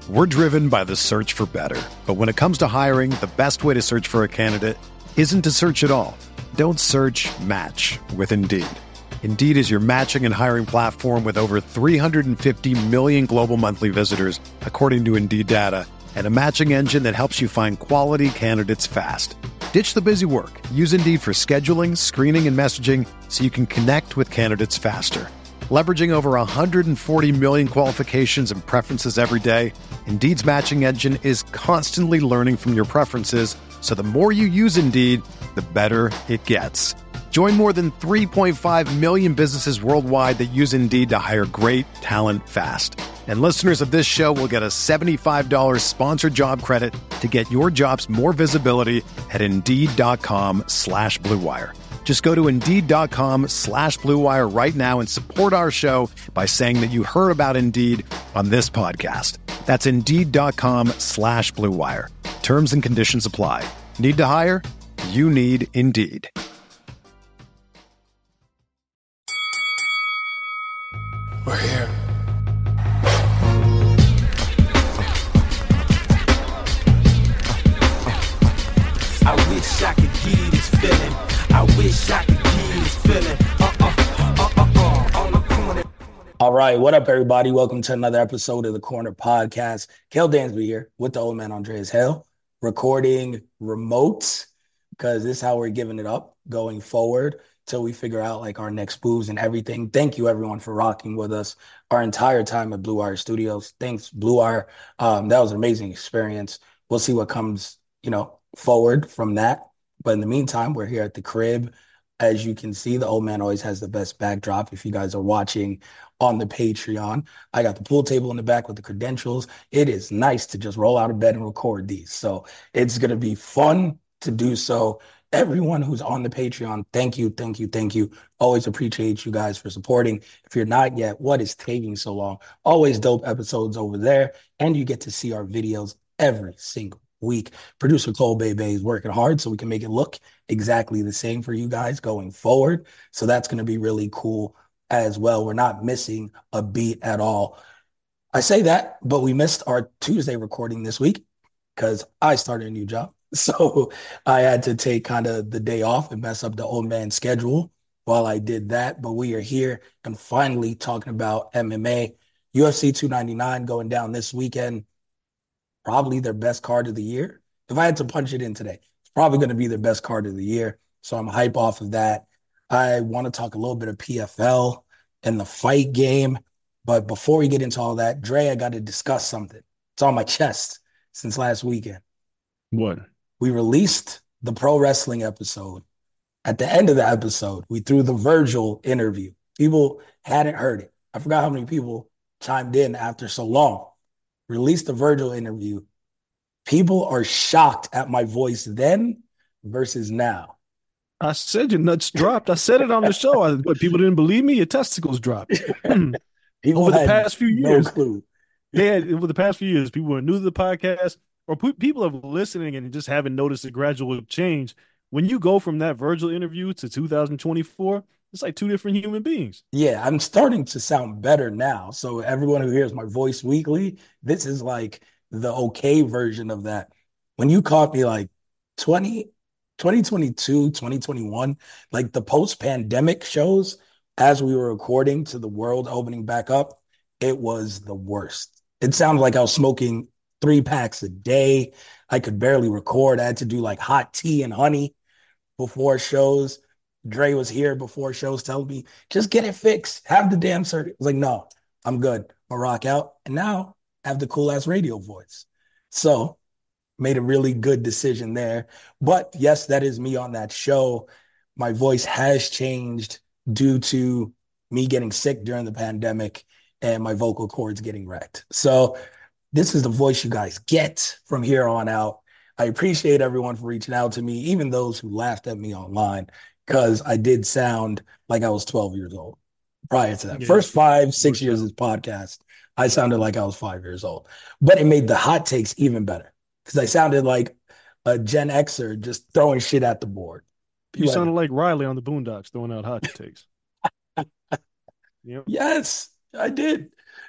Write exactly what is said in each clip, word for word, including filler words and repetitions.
We're driven by the search for better. But when it comes to hiring, the best way to search for a candidate isn't to search at all. Don't search, match with Indeed. Indeed is your matching and hiring platform with over three hundred fifty million global monthly visitors, according to Indeed data, and a matching engine that helps you find quality candidates fast. Ditch the busy work. Use Indeed for scheduling, screening, and messaging so you can connect with candidates faster. Leveraging over one hundred forty million qualifications and preferences every day, Indeed's matching engine is constantly learning from your preferences, so the more you use Indeed, the better it gets. Join more than three point five million businesses worldwide that use Indeed to hire great talent fast. And listeners of this show will get a seventy-five dollars sponsored job credit to get your jobs more visibility at Indeed.com slash Blue Wire. Just go to Indeed.com slash Blue Wire right now and support our show by saying that you heard about Indeed on this podcast. That's Indeed.com slash Blue Wire. Terms and conditions apply. Need to hire? You need Indeed. We're here. I wish I could get this feeling. I wish I could get this feeling. Uh uh uh uh uh on the corner. All right, what up, everybody? Welcome to another episode of the Corner Podcast. Kel Dansby here with the old man Andreas Hale, recording remote because this is how we're giving it up going forward till we figure out like our next moves and everything. Thank you, everyone, for rocking with us our entire time at Blue Wire Studios. Thanks, Blue Wire. Um, that was an amazing experience. We'll see what comes, you know, forward from that. But in the meantime, we're here at the crib. As you can see, the old man always has the best backdrop. If you guys are watching on the Patreon, I got the pool table in the back with the credentials. It is nice to just roll out of bed and record these. So it's going to be fun to do so. Everyone who's on the Patreon, thank you, thank you, thank you. Always appreciate you guys for supporting. If you're not yet, what is taking so long? Always dope episodes over there. And you get to see our videos every single week. Producer Cole Bebe is working hard so we can make it look exactly the same for you guys going forward. So that's going to be really cool as well. We're not missing a beat at all. I say that, but we missed our Tuesday recording this week because I started a new job. So I had to take kind of the day off and mess up the old man's schedule while I did that. But we are here and finally talking about M M A. U F C two ninety-nine going down this weekend. Probably their best card of the year. If I had to punch it in today, it's probably going to be their best card of the year. So I'm hype off of that. I want to talk a little bit of P F L and the fight game. But before we get into all that, Dre, I got to discuss something. It's on my chest since last weekend. What? We released the pro wrestling episode. At the end of the episode, we threw the Virgil interview. People hadn't heard it. I forgot how many people chimed in after so long. Released the Virgil interview. People are shocked at my voice then versus now. I said your nuts dropped. I said it on the show. I, but people didn't believe me. Your testicles dropped. People over the had past few no years. clue. They had, over the past few years, people were new to the podcast, or p- people are listening and just haven't noticed a gradual change. When you go from that Virgil interview to two thousand twenty-four, it's like two different human beings. Yeah, I'm starting to sound better now. So everyone who hears my voice weekly, this is like the okay version of that. When you caught me like twenty, twenty twenty-two, twenty twenty-one, like the post-pandemic shows, as we were recording to the world opening back up, it was the worst. It sounded like I was smoking three packs a day. I could barely record. I had to do like hot tea and honey before shows. Dre was here before shows telling me, just get it fixed. Have the damn circuit. I was like, no, I'm good. I'll rock out. And now I have the cool ass radio voice. So made a really good decision there. But yes, that is me on that show. My voice has changed due to me getting sick during the pandemic and my vocal cords getting wrecked. So this is the voice you guys get from here on out. I appreciate everyone for reaching out to me, even those who laughed at me online, because I did sound like I was twelve years old prior to that. Yeah. First five, six years of this podcast, I sounded like I was five years old. But it made the hot takes even better because I sounded like a Gen Xer just throwing shit at the board. You like, sounded like Riley on the Boondocks throwing out hot takes. Yep. Yes, I did.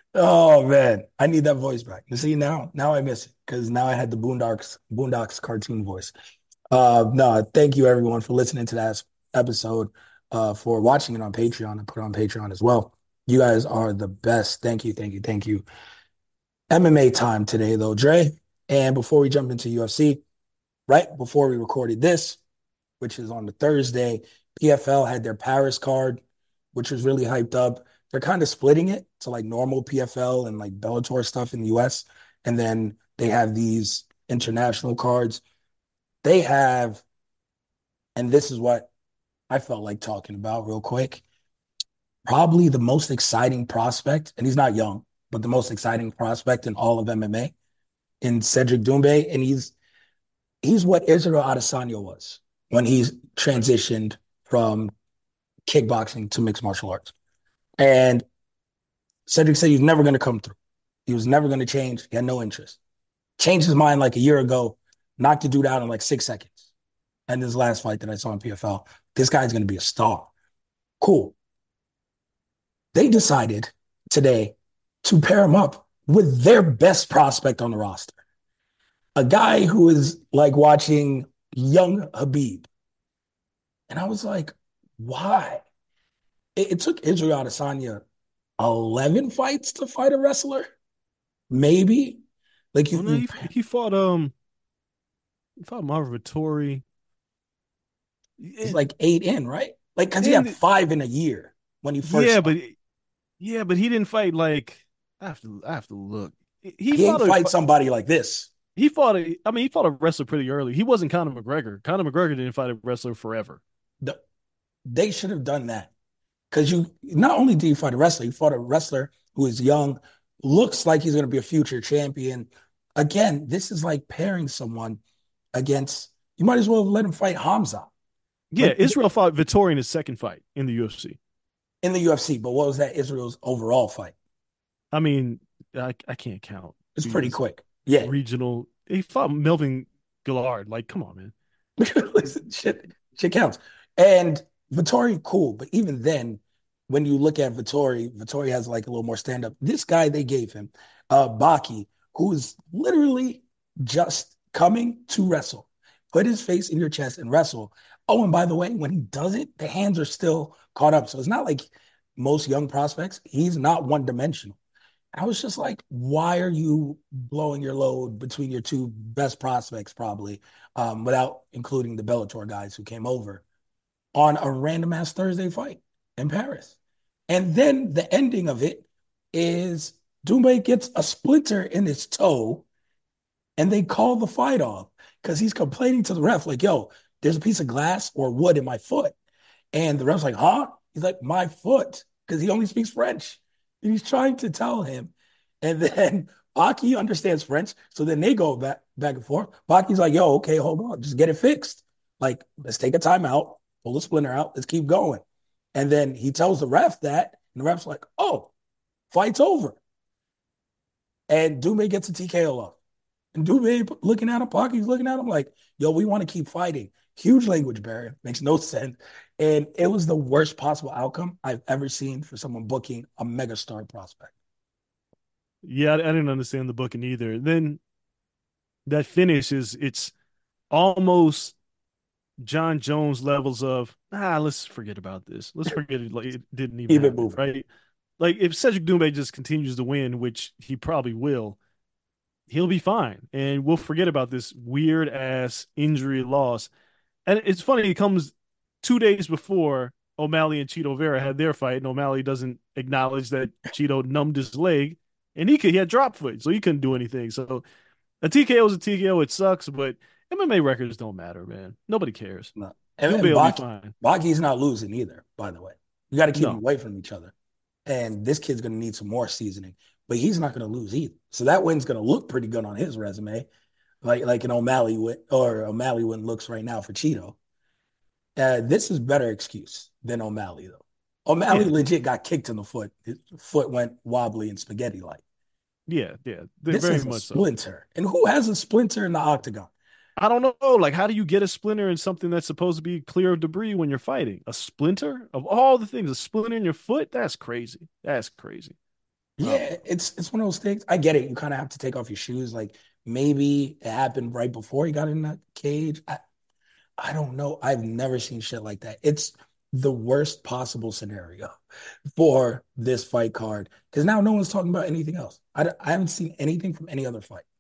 Oh man, I need that voice back. You see now, now I miss it because now I had the Boondocks Boondocks cartoon voice. Uh, no, thank you everyone for listening to that episode, uh, for watching it on Patreon and put it on Patreon as well. You guys are the best. Thank you, thank you, thank you. M M A time today though, Dre. And before we jump into U F C, right before we recorded this, which is on the Thursday, P F L had their Paris card, which was really hyped up. They're kind of splitting it to like normal P F L and like Bellator stuff in the U S. And then they have these international cards. They have, and this is what I felt like talking about real quick, probably the most exciting prospect, and he's not young, but the most exciting prospect in all of M M A in Cedric Doumbé. And he's he's what Israel Adesanya was when he's transitioned from kickboxing to mixed martial arts. And Cedric said he was never going to come through. He was never going to change. He had no interest. Changed his mind like a year ago, knocked the dude out in like six seconds. And this last fight that I saw in P F L, this guy's going to be a star. Cool. They decided today to pair him up with their best prospect on the roster, a guy who is like watching young Habib. And I was like, why? It, it took Israel Adesanya eleven fights to fight a wrestler, maybe. Like you, Well, no, he, he fought um he fought Marvin Vittori. it's like eight in, right? Like because he had five in a year when he first. Yeah, but yeah, but he didn't fight like I have to I have to look. He, he didn't fight a, somebody like this. He fought a. I mean, he fought a wrestler pretty early. He wasn't Conor McGregor. Conor McGregor didn't fight a wrestler forever. The, they should have done that because you not only did you fight a wrestler, you fought a wrestler who is young, looks like he's going to be a future champion. Again, this is like pairing someone against. You might as well let him fight Hamza. Yeah, like, Israel fought Vittori in his second fight in the U F C. In the U F C, but what was that Israel's overall fight? I mean, I, I can't count. It's pretty quick. Yeah. Regional. He fought Melvin Gillard. Like, come on, man. Listen, shit, shit counts. And Vittori, cool. But even then, when you look at Vittori, Vittori has like a little more stand-up. This guy they gave him, uh, Baki, who is literally just coming to wrestle. Put his face in your chest and wrestle. Oh, and by the way, when he does it, the hands are still caught up. So it's not like most young prospects. He's not one-dimensional. I was just like, why are you blowing your load between your two best prospects, probably, um, without including the Bellator guys who came over on a random ass Thursday fight in Paris? And then the ending of it is Doumbé gets a splinter in his toe and they call the fight off because he's complaining to the ref, like, yo, there's a piece of glass or wood in my foot. And the ref's like, huh? He's like, my foot, because he only speaks French. And he's trying to tell him. And then Baki understands French. So then they go back, back and forth. Baki's like, yo, okay, hold on. Just get it fixed. Like, let's take a timeout, pull the splinter out. Let's keep going. And then he tells the ref that. And the ref's like, oh, fight's over. And Doumbé gets a T K O off. And Doumbé looking at him, Baki's looking at him like, yo, we want to keep fighting. Huge language barrier. Makes no sense. And it was the worst possible outcome I've ever seen for someone booking a megastar prospect. Yeah, I, I didn't understand the booking either. Then that finish is, it's almost John Jones levels of, ah, let's forget about this. Let's forget it. Like, it didn't even happen, right? Like, if Cedric Doumbé just continues to win, which he probably will, he'll be fine. And we'll forget about this weird-ass injury loss. And it's funny, it comes two days before O'Malley and Chito Vera had their fight, and O'Malley doesn't acknowledge that Chito numbed his leg, and he could, he had drop foot, so he couldn't do anything. So a T K O is a T K O. It sucks, but M M A records don't matter, man. Nobody cares. No. And, and Baki, Baki's not losing either, by the way. You got to keep no. them away from each other. And this kid's going to need some more seasoning, but he's not going to lose either. So that win's going to look pretty good on his resume, like like an O'Malley win, or O'Malley win looks right now for Chito. Uh, this is better excuse than O'Malley, though. O'Malley yeah. legit got kicked in the foot. His foot went wobbly and spaghetti-like. Yeah, yeah. This very is much a splinter. So. And who has a splinter in the octagon? I don't know. Like, how do you get a splinter in something that's supposed to be clear of debris when you're fighting? A splinter? Of all the things, a splinter in your foot? That's crazy. That's crazy. Um, Yeah, it's it's one of those things. I get it. You kind of have to take off your shoes. Like maybe it happened right before he got in that cage. I, I don't know. I've never seen shit like that. It's the worst possible scenario for this fight card because now no one's talking about anything else. I, d- I haven't seen anything from any other fight.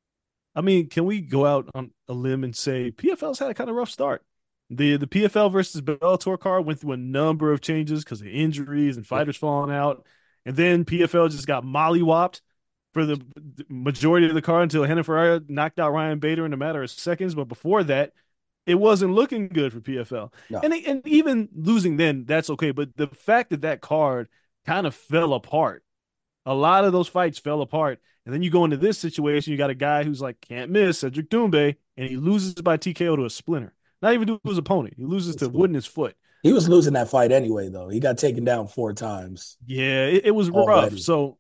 I mean, can we go out on a limb and say P F L's had a kind of rough start? The the P F L versus Bellator card went through a number of changes because of injuries and Yeah. fighters falling out, and then P F L just got mollywopped for the majority of the card until Renan Ferreira knocked out Ryan Bader in a matter of seconds. But before that, it wasn't looking good for P F L. No, And and even losing then, that's okay. But the fact that that card kind of fell apart, a lot of those fights fell apart. And then you go into this situation, you got a guy who's like can't miss, Cedric Doumbé, and he loses by T K O to a splinter. Not even to his opponent. He loses to wood in his foot. he was losing that fight anyway, though. He got taken down four times Yeah, it, it was rough. already. So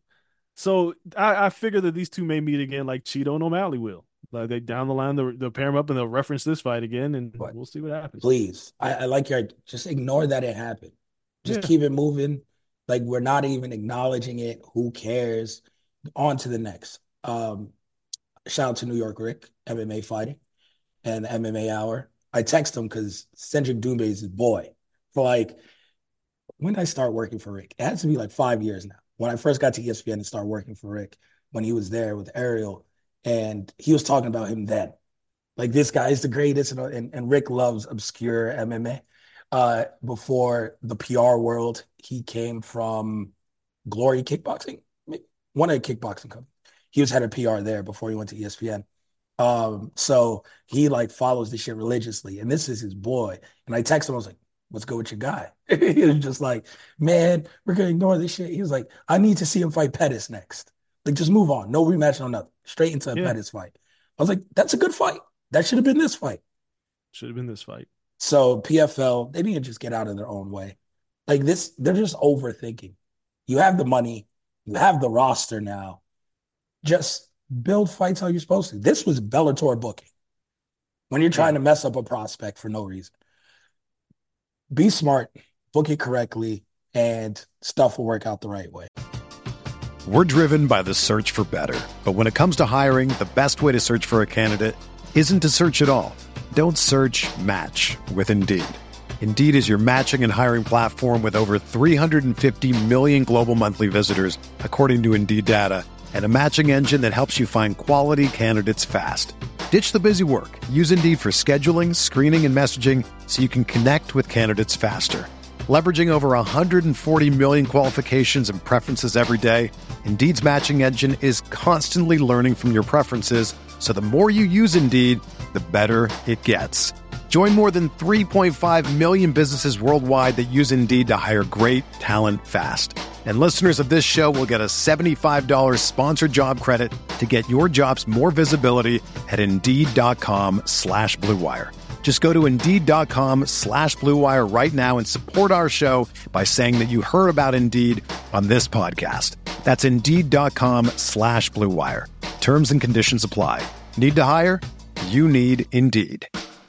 so I, I figure that these two may meet again like Cheeto and O'Malley will. Like they down the line, they'll, they'll pair them up and they'll reference this fight again, and But we'll see what happens. please, I, I like your just ignore that it happened. Just Yeah. keep it moving. Like we're not even acknowledging it. Who cares? On to the next. Um, shout out to New York Rick, M M A fighting and the M M A hour. I text him because Cedric Doumbé is his boy. For like, when did I start working for Rick? It has to be like five years now. When I first got to E S P N and started working for Rick, when he was there with Ariel, and he was talking about him then. Like this guy is the greatest, and, and, and Rick loves obscure M M A. Uh, before the P R world, he came from Glory Kickboxing, one of the kickboxing companies. He was head of P R there before he went to E S P N. Um, so he like follows the shit religiously, and this is his boy. And I texted him, I was like, "What's good with your guy?" He was just like, "Man, we're gonna ignore this shit." He was like, "I need to see him fight Pettis next. Like, just move on, no rematch, no nothing, straight into a Yeah. Pettis fight." I was like, "That's a good fight. That should have been this fight." Should have been this fight. So P F L, they need to just get out of their own way. Like this, they're just overthinking. You have the money, you have the roster now. Just build fights how you're supposed to. This was Bellator booking. When you're trying Yeah. to mess up a prospect for no reason, be smart, book it correctly, and stuff will work out the right way. We're driven by the search for better. But when it comes to hiring, the best way to search for a candidate isn't to search at all. Don't search, match with Indeed. Indeed is your matching and hiring platform with over three hundred fifty million global monthly visitors, according to Indeed data, and a matching engine that helps you find quality candidates fast. Ditch the busy work. Use Indeed for scheduling, screening, and messaging so you can connect with candidates faster. Leveraging over one hundred forty million qualifications and preferences every day, Indeed's matching engine is constantly learning from your preferences, so the more you use Indeed, the better it gets. Join more than three point five million businesses worldwide that use Indeed to hire great talent fast. And listeners of this show will get a seventy-five dollars sponsored job credit to get your jobs more visibility at Indeed.com slash Blue Wire. Just go to Indeed.com slash Blue Wire right now and support our show by saying that you heard about Indeed on this podcast. That's Indeed.com slash Blue Wire. Terms and conditions apply. Need to hire? You need Indeed.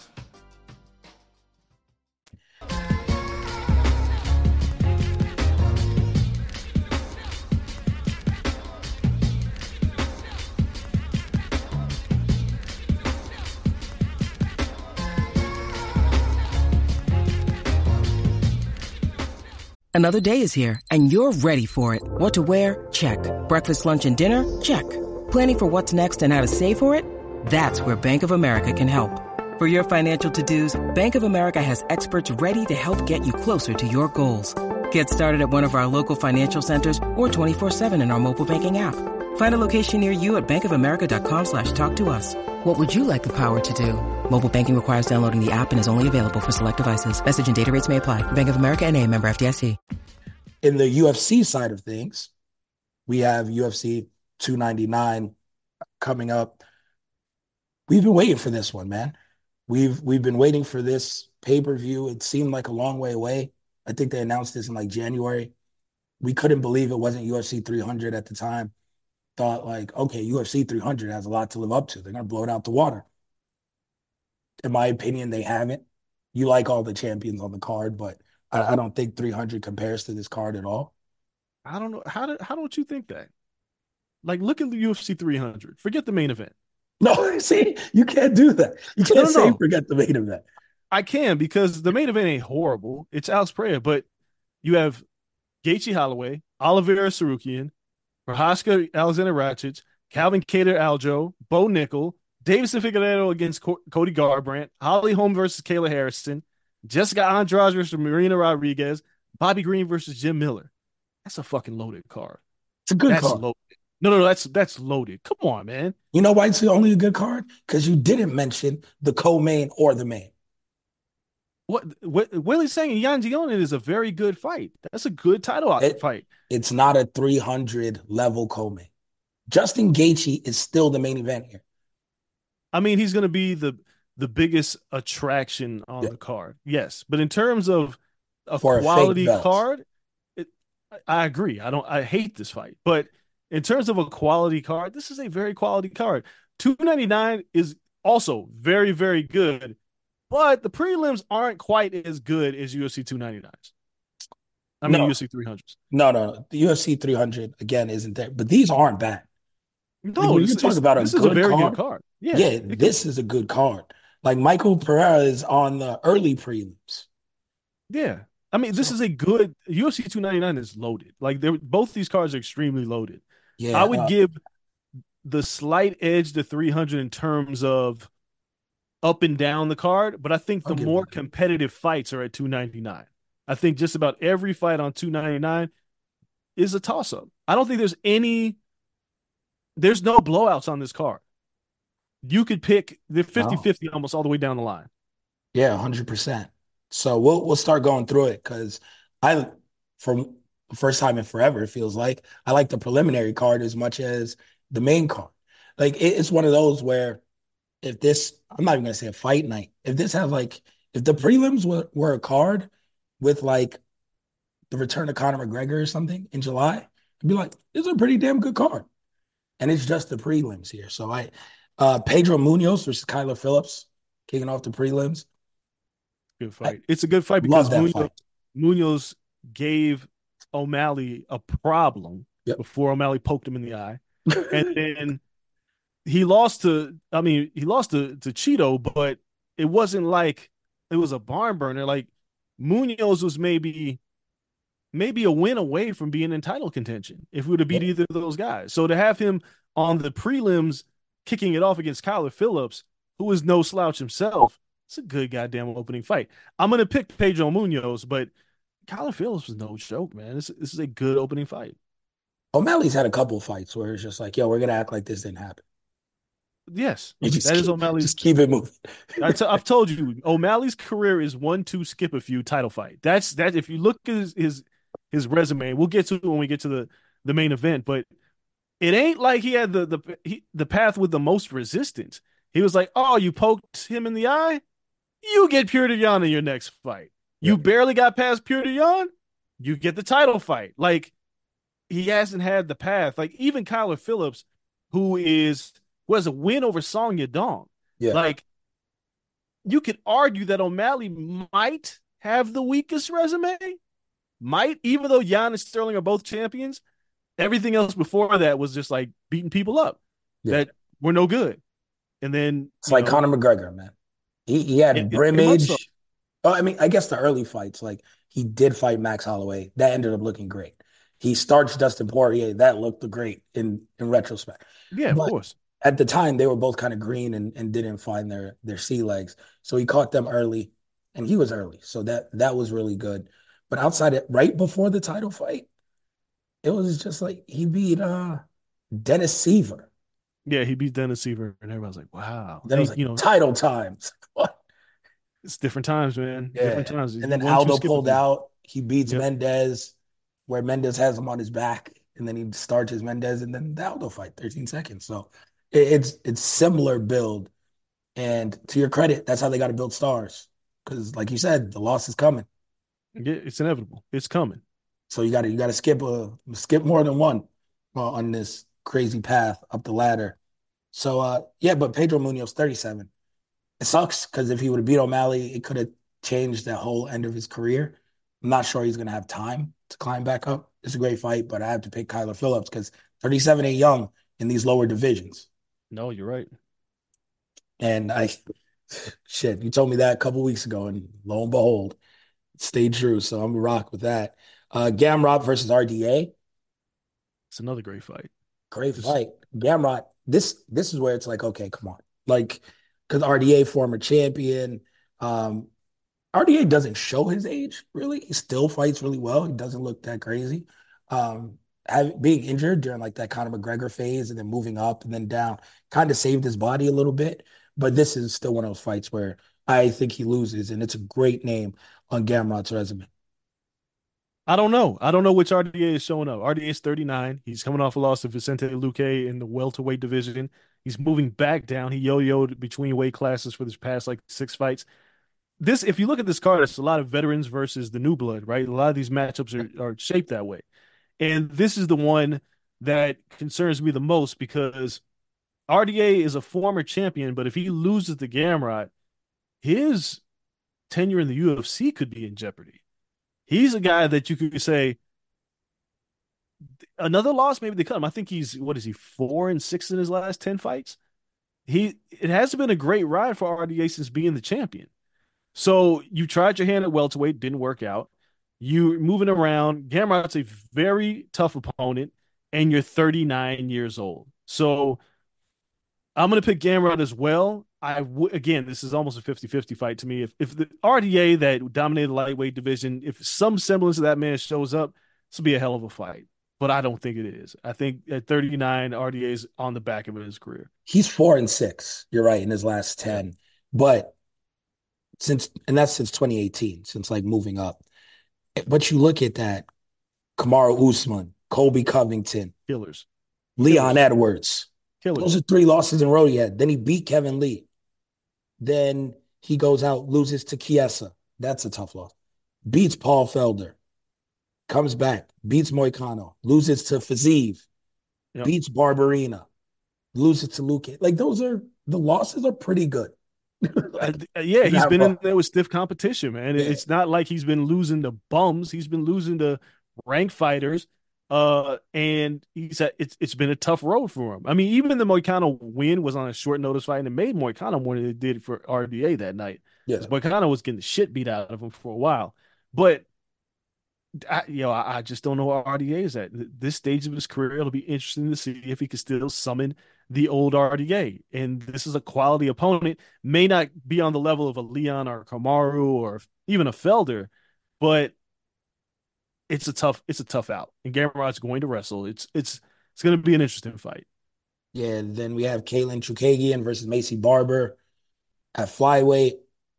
Another day is here, and you're ready for it. What to wear? Check. Breakfast, lunch, and dinner? Check. Planning for what's next and how to save for it? That's where Bank of America can help. For your financial to-dos, Bank of America has experts ready to help get you closer to your goals. Get started at one of our local financial centers or twenty-four seven in our mobile banking app. Find a location near you at bankofamerica.com slash talk to us. What would you like the power to do? Mobile banking requires downloading the app and is only available for select devices. Message and data rates may apply. Bank of America N A, member F D I C. In the U F C side of things, we have U F C two ninety-nine coming up. We've been waiting for this one, man. We've we've been waiting for this pay-per-view. It seemed like a long way away. I think they announced this in like January. We couldn't believe it wasn't U F C three hundred at the time. Thought like, okay, U F C three hundred has a lot to live up to. They're going to blow it out the water. In my opinion, they haven't. You like all the champions on the card, but I, I don't think three hundred compares to this card at all. I don't know how do, how don't you think that? Like, look at the U F C three hundred. Forget the main event. No, see, you can't do that. You can't No, no, say no. forget the main event. I can because the main event ain't horrible. It's Alex Pereira, but you have Gaethje Holloway, Oliveira Sarukian, Prohaska Alexander Ratchett, Calvin Cater Aljo, Bo Nickel, Davison Figueiredo against Co- Cody Garbrandt, Holly Holm versus Kayla Harrison, Jessica Andrade versus Marina Rodriguez, Bobby Green versus Jim Miller. That's a fucking loaded card. It's a good That's card. loaded. No, no, no, that's that's loaded. Come on, man. You know why it's only a good card? Because you didn't mention the co-main or the main. What what Willie's saying, Jan Gionin is a very good fight. That's a good title It, fight. it's not a three hundred level co-main. Justin Gaethje is still the main event here. I mean, he's going to be the the biggest attraction on yeah. the card. Yes, but in terms of a For quality a card, it, I agree. I don't. I hate this fight, but in terms of a quality card, this is a very quality card. two ninety-nine is also very, very good, but the prelims aren't quite as good as U F C two ninety-nines. I mean, no. U F C three hundreds. No, no, the U F C three hundred again isn't there, but these aren't bad. No, like when you talk about a this good is a very card, good card. Yeah, yeah, this can... is a good card. Like Michael Pereira is on the early prelims. Yeah, I mean, this so, is a good U F C two ninety-nine is loaded. Like they're both these cards are extremely loaded. Yeah, I would uh, give the slight edge to three hundred in terms of up and down the card, but I think the more competitive fights are at two ninety-nine. I think just about every fight on two ninety-nine is a toss-up. I don't think there's any. There's no blowouts on this card. You could pick the fifty-fifty oh. almost all the way down the line. Yeah, one hundred percent. So we'll we'll start going through it because I, from the first time in forever, it feels like, I like the preliminary card as much as the main card. Like, it, it's one of those where if this, I'm not even going to say a fight night, if this had like, if the prelims were, were a card with like the return of Conor McGregor or something in July, I'd be like, this is a pretty damn good card. And it's just the prelims here. So I, uh, Pedro Munoz versus Kyler Phillips, kicking off the prelims. Good fight. I it's a good fight because Munoz, fight. Munoz gave O'Malley a problem yep. before O'Malley poked him in the eye. And then he lost to, I mean, he lost to, to Cheeto, but it wasn't like it was a barn burner. Like Munoz was maybe maybe a win away from being in title contention if we would have beat yeah. either of those guys. So to have him on the prelims kicking it off against Kyler Phillips, who is no slouch himself, it's a good goddamn opening fight. I'm going to pick Pedro Munoz, but Kyler Phillips was no joke, man. This, this is a good opening fight. O'Malley's had a couple of fights where it's just like, yo, we're going to act like this didn't happen. Yes, that keep, is O'Malley's. Just keep it moving. I t- I've told you, O'Malley's career is one, two, skip a few title fight. That's that. If you look at his, his his resume, we'll get to it when we get to the, the main event. But it ain't like he had the the he, the path with the most resistance. He was like, oh, you poked him in the eye, you get Petr Yan in your next fight. You yep. barely got past Petr Yan, you get the title fight. Like he hasn't had the path. Like even Kyler Phillips, who is who has a win over Song Yadong. Yeah. Like you could argue that O'Malley might have the weakest resume. Might, even though Jan and Sterling are both champions, everything else before that was just like beating people up yeah. that were no good. And then it's like know, Conor McGregor, man. He he had it, brimage. So. Oh, I mean, I guess the early fights, like he did fight Max Holloway. That ended up looking great. He starched Dustin Poirier. That looked great in, in retrospect. Yeah, but of course. At the time, they were both kind of green and, and didn't find their their sea legs. So he caught them early, and he was early. So that that was really good. But outside it, right before the title fight, it was just like he beat uh, Dennis Seaver. Yeah, he beat Dennis Seaver, and everybody's like, "Wow!" Then it was like, you know, title times. What? It's different times, man. Yeah. Different times. And then One, Aldo pulled out. He beats yep. Mendez, where Mendez has him on his back, and then he starches Mendez, and then the Aldo fight, thirteen seconds. So it, it's it's similar build, and to your credit, that's how they got to build stars. Because, like you said, the loss is coming. Yeah, it's inevitable. It's coming. So you got to you got to skip a skip more than one uh, on this crazy path up the ladder. So uh, yeah, but Pedro Munoz, thirty-seven. It sucks because if he would have beat O'Malley, it could have changed the whole end of his career. I'm not sure he's gonna have time to climb back up. It's a great fight, but I have to pick Kyler Phillips because thirty-seven ain't young in these lower divisions. No, you're right. And I, shit, you told me that a couple weeks ago, and lo and behold, it stayed true. So I'm a rock with that. Uh, Gamrot versus R D A. It's another great fight. Great Just, fight. Gamrot, this this is where it's like, okay, come on. Like, because R D A, former champion. Um, R D A doesn't show his age, really. He still fights really well. He doesn't look that crazy. Um, have, being injured during like that Conor McGregor phase and then moving up and then down kind of saved his body a little bit. But this is still one of those fights where I think he loses, and it's a great name on Gamrot's resume. I don't know. I don't know which R D A is showing up. R D A is thirty-nine. He's coming off a loss to Vicente Luque in the welterweight division. He's moving back down. He yo-yoed between weight classes for this past like six fights. This, if you look at this card, it's a lot of veterans versus the new blood, right? A lot of these matchups are, are shaped that way. And this is the one that concerns me the most because R D A is a former champion, but if he loses to Gamrot, his tenure in the U F C could be in jeopardy. He's a guy that you could say another loss, maybe they cut him. I think he's what is he four and six in his last ten fights. He it hasn't been a great ride for R D A since being the champion. So you tried your hand at welterweight, didn't work out. You're moving around. Gamrot's a very tough opponent, and you're thirty-nine years old. So I'm going to pick Gamrot as well. I w- again, this is almost a fifty-fifty fight to me. If if the R D A that dominated the lightweight division, if some semblance of that man shows up, this will be a hell of a fight. But I don't think it is. I think at thirty-nine, R D A is on the back of his career. He's four and six. You're right in his last ten, but since and that's since twenty eighteen, since like moving up. But you look at that: Kamaru Usman, Colby Covington, Killers, Leon Killers. Edwards. Killers. Those are three losses in a row he had. Then he beat Kevin Lee. Then he goes out, loses to Chiesa. That's a tough loss. Beats Paul Felder. Comes back, beats Moicano, loses to Fiziev, yep. beats Barberina, loses to Luke. Like those are the losses are pretty good. like, uh, yeah, he's been in there with stiff competition, man. Yeah. It's not like he's been losing to bums. He's been losing to ranked fighters. Uh, and he's a, it's it's been a tough road for him. I mean, even the Moicano win was on a short notice fight, and it made Moicano more than it did for R D A that night. Yes, Moicano was getting the shit beat out of him for a while, but. I, you know, I, I just don't know where R D A is at this stage of his career. It'll be interesting to see if he can still summon the old R D A. And this is a quality opponent. May not be on the level of a Leon or a Kamaru or even a Felder, but it's a tough, it's a tough out. And Gamrot's going to wrestle. It's it's it's going to be an interesting fight. Yeah. And then we have Caitlin Chukagian versus Macy Barber at flyweight.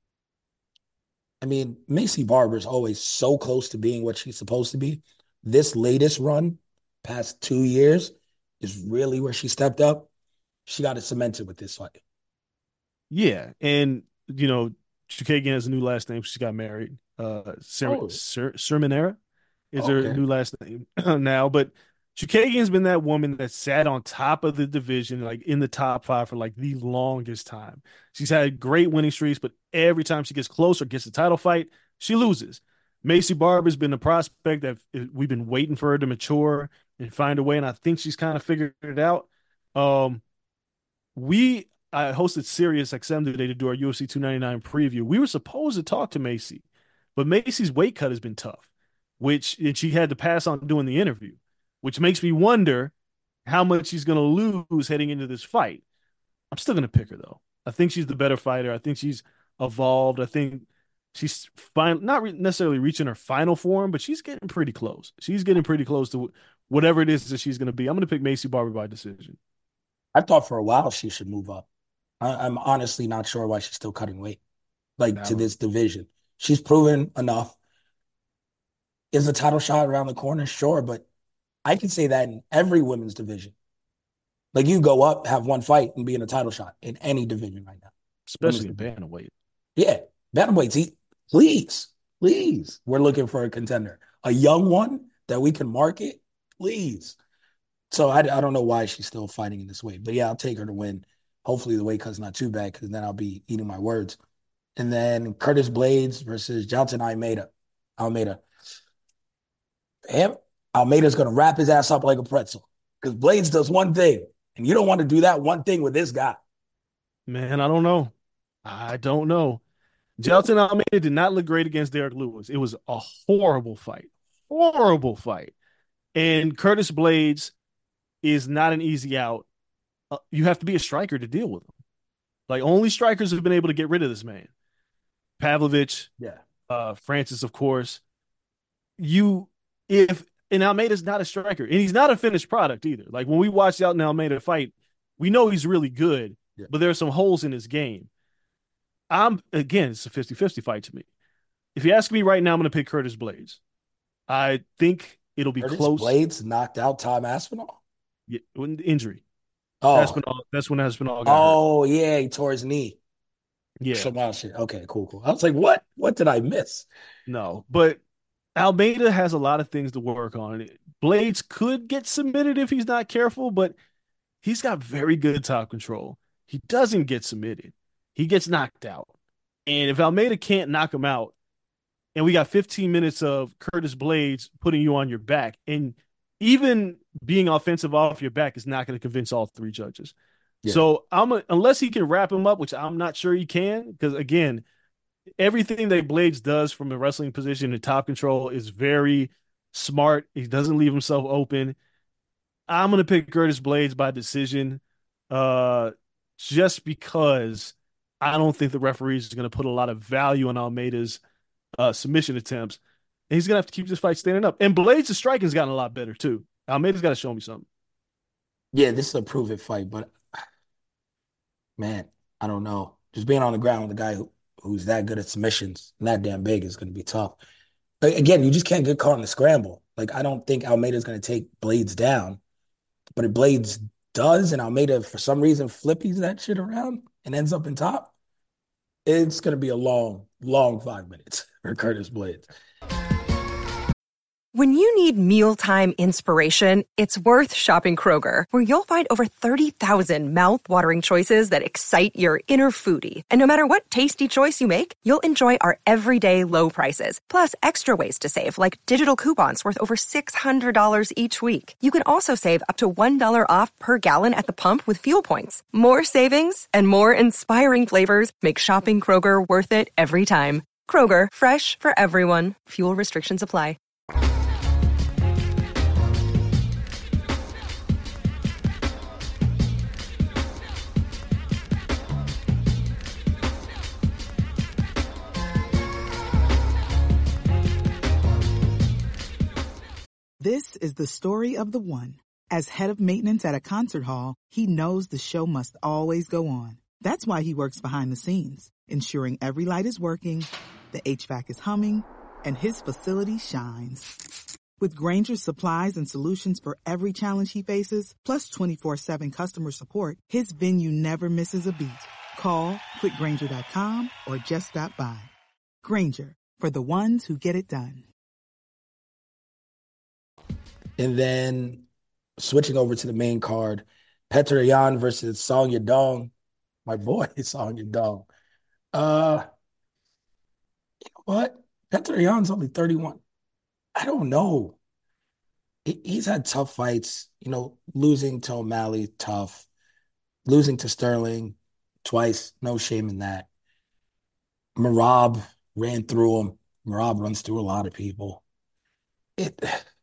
I mean, Macy Barber is always so close to being what she's supposed to be. This latest run, past two years, is really where she stepped up. She got it cemented with this fight. Yeah, and, you know, Chukagian has a new last name. She got married. Uh, Ser- oh. Ser- Sermonera is oh, okay. her new last name now. But Chukagian's been that woman that sat on top of the division, like in the top five for like the longest time. She's had great winning streaks, but every time she gets close or gets a title fight, she loses. Macy Barber's been a prospect that we've been waiting for her to mature and find a way, and I think she's kind of figured it out. Um, we I hosted Sirius X M today to do our U F C two ninety-nine preview. We were supposed to talk to Macy, but Macy's weight cut has been tough, which and she had to pass on doing the interview. Which makes me wonder how much she's going to lose heading into this fight. I'm still going to pick her, though. I think she's the better fighter. I think she's evolved. I think she's fine, not re- necessarily reaching her final form, but she's getting pretty close. She's getting pretty close to whatever it is that she's going to be. I'm going to pick Macy Barber by decision. I thought for a while she should move up. I- I'm honestly not sure why she's still cutting weight, like no. to this division. She's proven enough. Is the title shot around the corner? Sure, but I can say that in every women's division. Like you go up, have one fight, and be in a title shot in any division right now. Especially in bantamweight. Yeah. Bantamweight, please, please. We're looking for a contender. A young one that we can market, please. So I, I don't know why she's still fighting in this way. But yeah, I'll take her to win. Hopefully the weight cut's not too bad because then I'll be eating my words. And then Curtis Blades versus Johnson Almeida. Almeida. him, Almeida's going to wrap his ass up like a pretzel because Blades does one thing, and you don't want to do that one thing with this guy. Man, I don't know. I don't know. Jailton Almeida did not look great against Derek Lewis. It was a horrible fight. Horrible fight. And Curtis Blades is not an easy out. Uh, you have to be a striker to deal with him. Like, only strikers have been able to get rid of this man. Pavlovich, Yeah. uh, Francis, of course. You, if, and Almeida's not a striker, and he's not a finished product either. Like, when we watch Jailton Almeida fight, we know he's really good, yeah. but there are some holes in his game. I'm, again, it's a fifty-fifty fight to me. If you ask me right now, I'm going to pick Curtis Blades. I think it'll be Curtis close. Blades knocked out Tom Aspinall? Yeah, when injury. Oh. Aspinall, that's when Aspinall got Oh, hurt. yeah, he tore his knee. Yeah. Some wild shit. Okay, cool, cool. I was like, what? What did I miss? No, but Almeida has a lot of things to work on. Blades could get submitted if he's not careful, but he's got very good top control. He doesn't get submitted. He gets knocked out. And if Almeida can't knock him out, and we got fifteen minutes of Curtis Blades putting you on your back, and even being offensive off your back is not going to convince all three judges. Yeah. So I'm a, unless he can wrap him up, which I'm not sure he can, because again, everything that Blades does from a wrestling position and top control is very smart. He doesn't leave himself open. I'm going to pick Curtis Blades by decision, uh, just because I don't think the referees are going to put a lot of value on Almeida's uh, submission attempts. And he's going to have to keep this fight standing up. And Blades' striking's gotten a lot better, too. Almeida's got to show me something. Yeah, this is a prove-it fight, but, man, I don't know. Just being on the ground with a guy who, who's that good at submissions and that damn big is going to be tough. But again, you just can't get caught in the scramble. Like, I don't think Almeida's going to take Blades down. But if Blades does and Almeida, for some reason, flippies that shit around and ends up in top, it's going to be a long, long five minutes for Curtis Blades. When you need mealtime inspiration, it's worth shopping Kroger, where you'll find over thirty thousand mouth-watering choices that excite your inner foodie. And no matter what tasty choice you make, you'll enjoy our everyday low prices, plus extra ways to save, like digital coupons worth over six hundred dollars each week. You can also save up to one dollar off per gallon at the pump with fuel points. More savings and more inspiring flavors make shopping Kroger worth it every time. Kroger, fresh for everyone. Fuel restrictions apply. This is the story of the one. As head of maintenance at a concert hall, he knows the show must always go on. That's why he works behind the scenes, ensuring every light is working, the H V A C is humming, and his facility shines. With Grainger's supplies and solutions for every challenge he faces, plus twenty-four seven customer support, his venue never misses a beat. Call quick grainger dot com or just stop by. Grainger, for the ones who get it done. And then switching over to the main card, Petr Yan versus Song Yadong. My boy, Song Yadong. Uh, you know what? Petr Yan's only thirty-one. I don't know. He, he's had tough fights. You know, losing to O'Malley, tough. Losing to Sterling twice, no shame in that. Merab ran through him. Merab runs through a lot of people. It...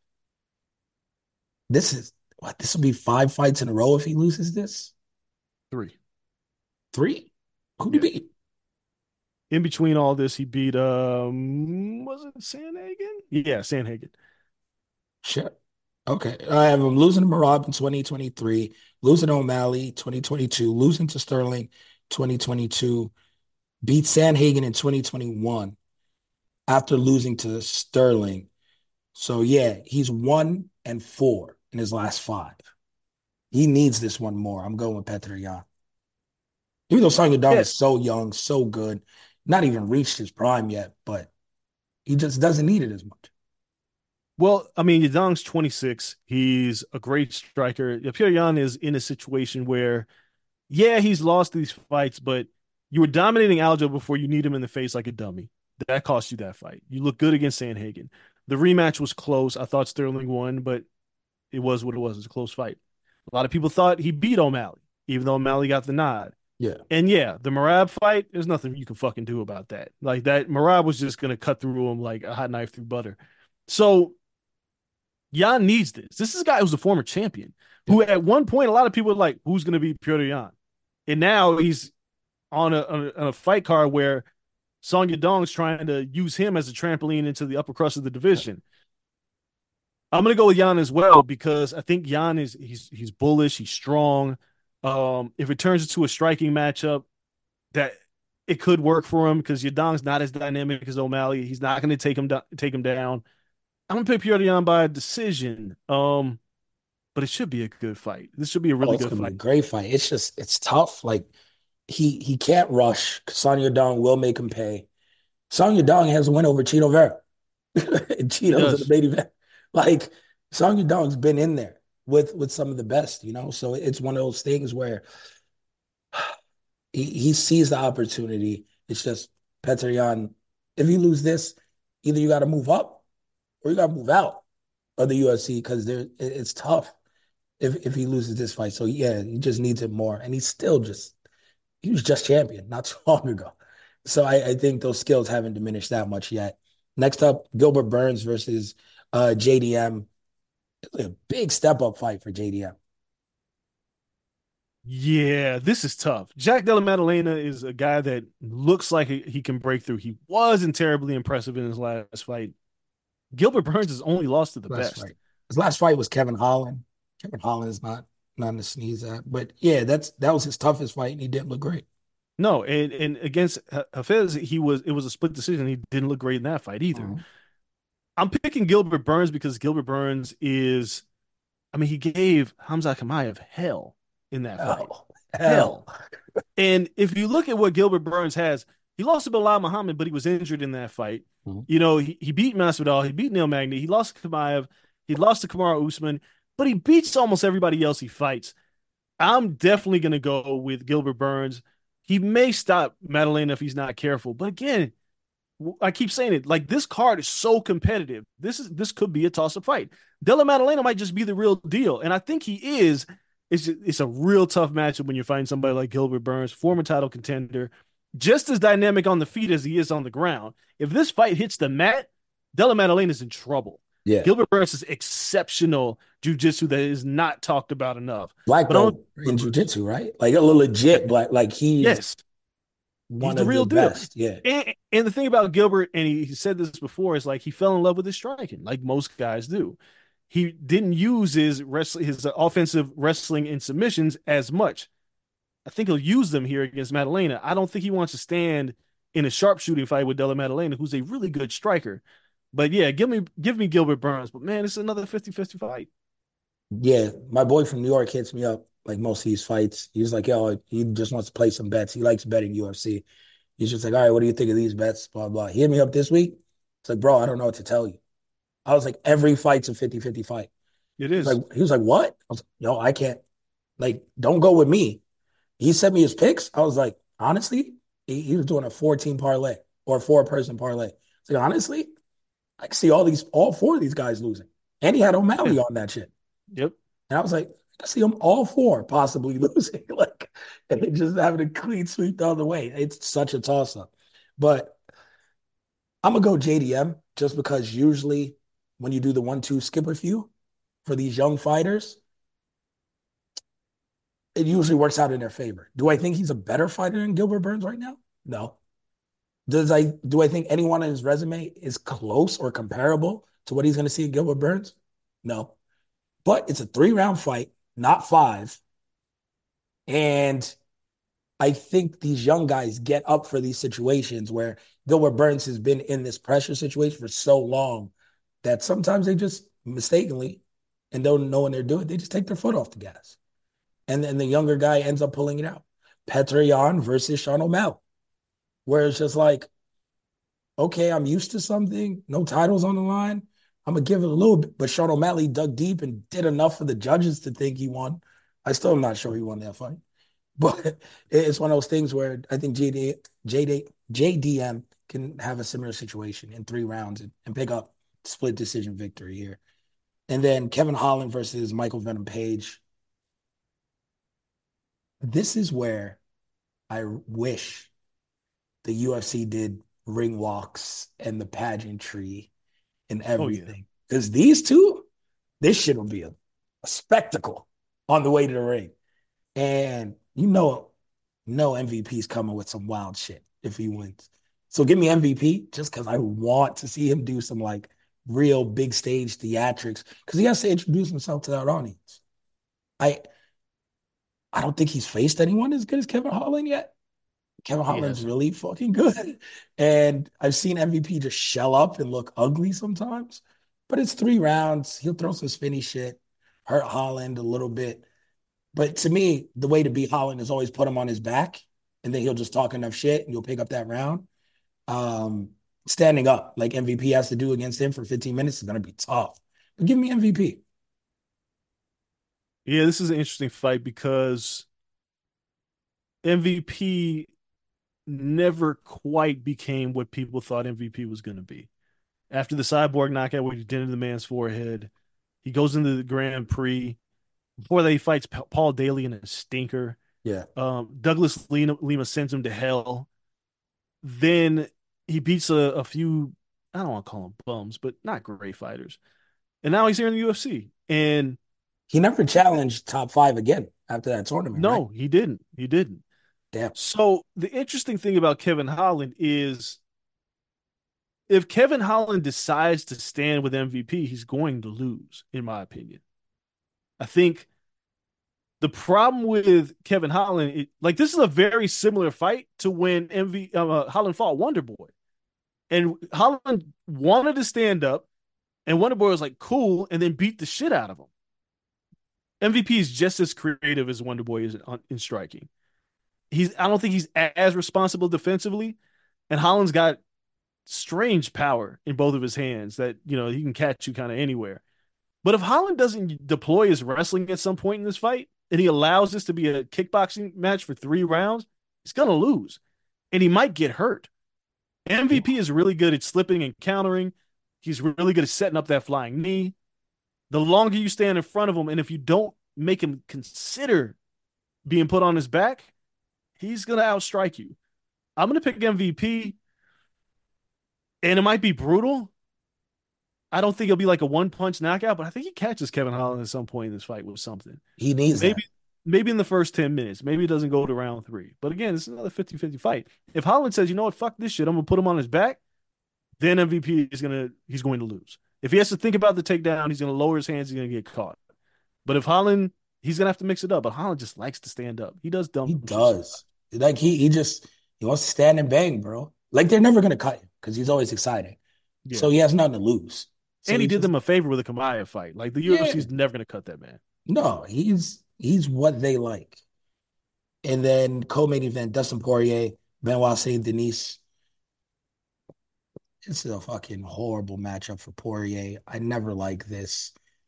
This is what this will be five fights in a row if he loses this. Three, three. Who did he beat? In between all this, he beat um, was it Sandhagen? Yeah, Sandhagen. Sure. Okay, I have him losing to Merab in twenty twenty-three, losing to O'Malley twenty twenty-two, losing to Sterling twenty twenty-two, beat Sandhagen in twenty twenty-one after losing to Sterling. So yeah, he's one and four in his last five. He needs this one more. I'm going with Petr Yan. Even though Song Yadong yeah. is so young, so good, not even reached his prime yet, but he just doesn't need it as much. Well, I mean, Yadong's twenty-six. He's a great striker. Petr Yan is in a situation where, yeah, he's lost these fights, but you were dominating Aljo before you need him in the face like a dummy. That cost you that fight. You look good against Sandhagen. The rematch was close. I thought Sterling won, but it was what it was. It was a close fight. A lot of people thought he beat O'Malley, even though O'Malley got the nod. Yeah. And yeah, the Merab fight, there's nothing you can fucking do about that. Like that, Merab was just gonna cut through him like a hot knife through butter. So Jan needs this. This is a guy who's a former champion, who at one point a lot of people were like, "Who's gonna be Petr Yan?" And now he's on a, on a, on a fight card where Song Yadong's trying to use him as a trampoline into the upper crust of the division. I'm gonna go with Jan as well because I think Jan is he's he's bullish, he's strong. Um, if it turns into a striking matchup, that it could work for him because Yadong's not as dynamic as O'Malley. He's not going to take him do- take him down. I'm gonna pick Petr Yan by a decision. Um, but it should be a good fight. This should be a really oh, it's good gonna fight. Be a great fight. It's just it's tough. Like he he can't rush. Song Yadong will make him pay. Song Yadong has a win over Chito Vera. And Cheeto's in the main event. Like Song Yadong's been in there with with some of the best, you know. So it's one of those things where he, he sees the opportunity. It's just Petr Yan. If you lose this, either you got to move up or you got to move out of the U F C because there it, it's tough if if he loses this fight. So yeah, he just needs it more, and he's still just he was just champion not too long ago. So I, I think those skills haven't diminished that much yet. Next up, Gilbert Burns versus uh, J D M. It's a big step up fight for J D M. Yeah, this is tough. Jack Della Maddalena is a guy that looks like he can break through. He wasn't terribly impressive in his last fight. Gilbert Burns has only lost to the last best. Fight. His last fight was Kevin Holland. Kevin Holland is not nothing to sneeze at. But yeah, that's that was his toughest fight, and he didn't look great. No, and, and against Hafez, he was it was a split decision. He didn't look great in that fight either. Mm-hmm. I'm picking Gilbert Burns because Gilbert Burns is, I mean, he gave Hamza Chimaev hell in that fight. Hell. hell. And if you look at what Gilbert Burns has, he lost to Bilal Muhammad, but he was injured in that fight. Mm-hmm. You know, he, he beat Masvidal, he beat Neil Magny, he lost to Chimaev, he lost to Kamaru Usman, but he beats almost everybody else he fights. I'm definitely going to go with Gilbert Burns. He may stop Maddalena if he's not careful. But again, I keep saying it, like this card is so competitive. This is this could be a toss-up fight. Della Maddalena might just be the real deal. And I think he is. It's, just, it's a real tough matchup when you find somebody like Gilbert Burns, former title contender, just as dynamic on the feet as he is on the ground. If this fight hits the mat, Della Maddalena is in trouble. Yeah. Gilbert Burns is exceptional jiu-jitsu that is not talked about enough. Black belt in jiu-jitsu, right? Like a legit black, like he's yes. one he's the of real the deal. best. Yeah. And, and the thing about Gilbert, and he, he said this before, is like he fell in love with his striking, like most guys do. He didn't use his wrestling, his offensive wrestling and submissions as much. I think he'll use them here against Maddalena. I don't think he wants to stand in a sharpshooting fight with Della Maddalena, who's a really good striker. But yeah, give me give me Gilbert Burns. But man, it's another fifty-fifty fight. Yeah, my boy from New York hits me up like most of these fights. He's like, yo, he just wants to play some bets. He likes betting U F C. He's just like, all right, what do you think of these bets? Blah, blah. He hit me up this week. It's like, bro, I don't know what to tell you. I was like, every fight's a fifty-fifty fight. It is. Like, he was like, what? I was like, no, I can't. Like, don't go with me. He sent me his picks. I was like, honestly, he, he was doing a four-team parlay or a four-person parlay. It's like, honestly, I can see all these, all four of these guys losing. And he had O'Malley on that shit. Yep. And I was like, I can see them all four possibly losing. Like, and they just having a clean sweep the other way. It's such a toss-up. But I'm going to go J D M just because usually when you do the one two skip a few for these young fighters, it usually works out in their favor. Do I think he's a better fighter than Gilbert Burns right now? No. Does I do I think anyone on his resume is close or comparable to what he's going to see in Gilbert Burns? No. But it's a three-round fight, not five. And I think these young guys get up for these situations where Gilbert Burns has been in this pressure situation for so long that sometimes they just mistakenly and don't know when they're doing it, they just take their foot off the gas. And then the younger guy ends up pulling it out. Petr Yan versus Sean O'Malley, where it's just like, okay, I'm used to something, no titles on the line. I'm going to give it a little bit. But Sean O'Malley dug deep and did enough for the judges to think he won. I still am not sure he won that fight. But it's one of those things where I think J D, J D, J D M can have a similar situation in three rounds and, and pick up split decision victory here. And then Kevin Holland versus Michael Venom Page. This is where I wish the U F C did ring walks and the pageantry and everything. Because oh, yeah. these two, this shit will be a, a spectacle on the way to the ring. And you know, no M V P's coming with some wild shit if he wins. So give me M V P just because I want to see him do some like real big stage theatrics because he has to introduce himself to that audience. I I don't think he's faced anyone as good as Kevin Holland yet. Kevin Holland's yes. really fucking good. And I've seen M V P just shell up and look ugly sometimes. But it's three rounds. He'll throw some spinny shit, hurt Holland a little bit. But to me, the way to beat Holland is always put him on his back, and then he'll just talk enough shit, and you'll pick up that round. Um, standing up, like M V P has to do against him for fifteen minutes, is going to be tough. But give me M V P. Yeah, this is an interesting fight because M V P never quite became what people thought M V P was going to be. After the Cyborg knockout where he did in the man's forehead, he goes into the Grand Prix. Before that, he fights Paul Daly in a stinker. Yeah. Um, Douglas Lima, Lima sends him to hell. Then he beats a, a few, I don't want to call them bums, but not great fighters. And now he's here in the U F C. And he never challenged top five again after that tournament. No, right? he didn't. He didn't. Damn. So the interesting thing about Kevin Holland is if Kevin Holland decides to stand with M V P, he's going to lose, in my opinion. I think the problem with Kevin Holland, it, like this is a very similar fight to when M V uh, Holland fought Wonder Boy. And Holland wanted to stand up, and Wonder Boy was like, cool, and then beat the shit out of him. M V P is just as creative as Wonder Boy is in, in striking. He's I don't think he's as responsible defensively, and Holland's got strange power in both of his hands that, you know, he can catch you kind of anywhere. But if Holland doesn't deploy his wrestling at some point in this fight, and he allows this to be a kickboxing match for three rounds, he's going to lose. And he might get hurt. M V P is really good at slipping and countering. He's really good at setting up that flying knee. The longer you stand in front of him, and if you don't make him consider being put on his back, he's going to outstrike you. I'm going to pick M V P, and it might be brutal. I don't think it'll be like a one-punch knockout, but I think he catches Kevin Holland at some point in this fight with something. He needs maybe, that. Maybe in the first ten minutes. Maybe it doesn't go to round three. But again, this is another fifty-fifty fight. If Holland says, you know what, fuck this shit, I'm going to put him on his back, then M V P is going to he's going to lose. If he has to think about the takedown, he's going to lower his hands, he's going to get caught. But if Holland, he's going to have to mix it up. But Holland just likes to stand up. He does dumb He does. Like, he he just, he wants to stand and bang, bro. Like, they're never going to cut him because he's always exciting. Yeah. So he has nothing to lose. So and he, he did just, them a favor with a Kamaya fight. Like, the U F C's yeah. never going to cut that man. No, he's he's what they like. And then co-main event, Dustin Poirier, Benoit Saint Denis. This is a fucking horrible matchup for Poirier. I never like this.